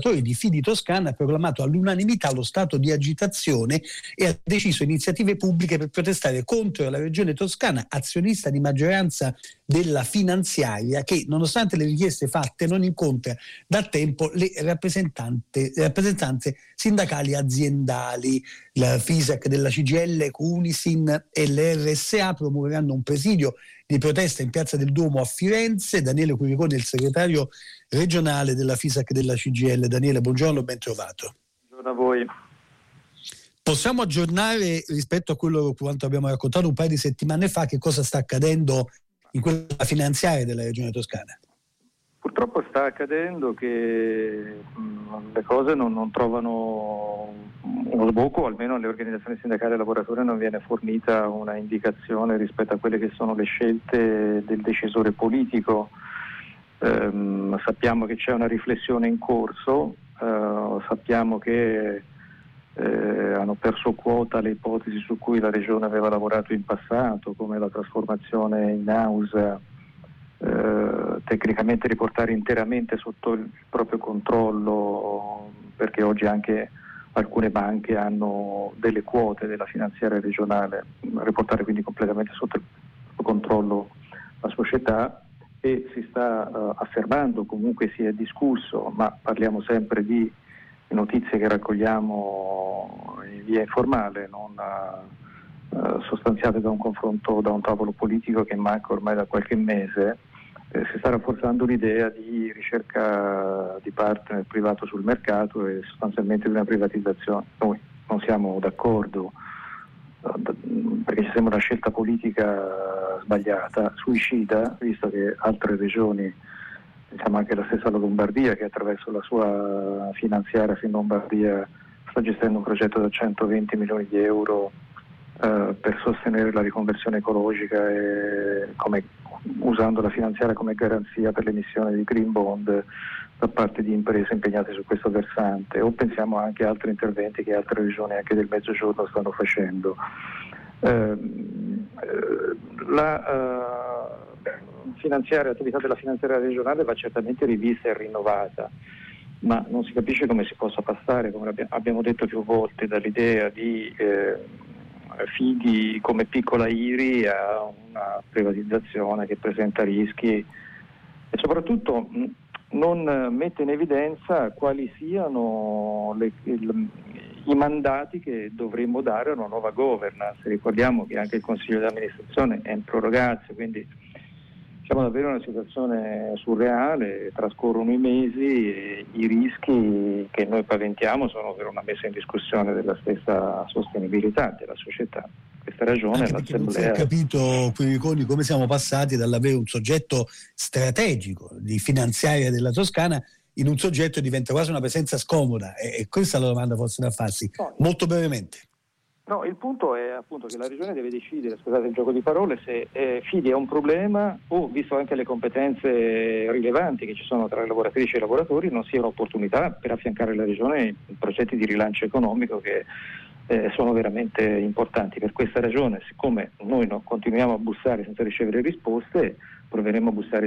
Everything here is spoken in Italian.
lavoratori di Fidi Toscana ha proclamato all'unanimità lo stato di agitazione e ha deciso iniziative pubbliche per protestare contro la Regione Toscana, azionista di maggioranza della finanziaria, che nonostante le richieste fatte non incontra da tempo le rappresentanze sindacali aziendali. La FISAC della CGIL, Cunisin e l'RSA promuoveranno un presidio di protesta in Piazza del Duomo a Firenze. Daniele Curicone è il segretario regionale della FISAC della CGIL. Daniele, buongiorno, ben trovato. Buongiorno a voi. Possiamo aggiornare rispetto a quanto abbiamo raccontato un paio di settimane fa, che cosa sta accadendo in quella finanziaria della Regione Toscana? Purtroppo sta accadendo che le cose non trovano uno sbocco, almeno alle organizzazioni sindacali e lavoratori non viene fornita una indicazione rispetto a quelle che sono le scelte del decisore politico. Sappiamo che c'è una riflessione in corso, sappiamo che hanno perso quota le ipotesi su cui la Regione aveva lavorato in passato, come la trasformazione in house, tecnicamente riportare interamente sotto il proprio controllo, perché oggi anche alcune banche hanno delle quote della finanziaria regionale, riportare quindi completamente sotto il proprio controllo la società, e si sta affermando, comunque si è discusso, ma parliamo sempre di notizie che raccogliamo in via informale, non sostanziate da un confronto, da un tavolo politico che manca ormai da qualche mese. Si sta rafforzando l'idea di ricerca di partner privato sul mercato e sostanzialmente di una privatizzazione. Noi non siamo d'accordo, perché ci sembra una scelta politica sbagliata, suicida, visto che altre regioni, diciamo anche la stessa Lombardia, che attraverso la sua finanziaria Finlombardia sta gestendo un progetto da 120 milioni di euro per sostenere la riconversione ecologica, e usando la finanziaria come garanzia per l'emissione di green bond da parte di imprese impegnate su questo versante, o pensiamo anche a altri interventi che altre regioni anche del Mezzogiorno stanno facendo. L'attività della finanziaria regionale va certamente rivista e rinnovata, ma non si capisce come si possa passare, come abbiamo detto più volte, dall'idea di Fidi come piccola IRI a una privatizzazione che presenta rischi e soprattutto non mette in evidenza quali siano i mandati che dovremmo dare a una nuova governance. Ricordiamo che anche il Consiglio di amministrazione è in prorogazio, quindi siamo davvero in una situazione surreale, trascorrono i mesi e i rischi che noi paventiamo sono per una messa in discussione della stessa sostenibilità della società. Questa ragione anche perché non si è capito, Quiriconi, come siamo passati dall'avere un soggetto strategico di finanziaria della Toscana in un soggetto che diventa quasi una presenza scomoda, e questa è la domanda forse da farsi, molto brevemente. No, il punto è appunto che la Regione deve decidere, scusate il gioco di parole, se Fidi è un problema o, visto anche le competenze rilevanti che ci sono tra le lavoratrici e i lavoratori, non sia un'opportunità per affiancare la Regione in progetti di rilancio economico che sono veramente importanti. Per questa ragione, siccome noi continuiamo a bussare senza ricevere risposte, proveremo a bussare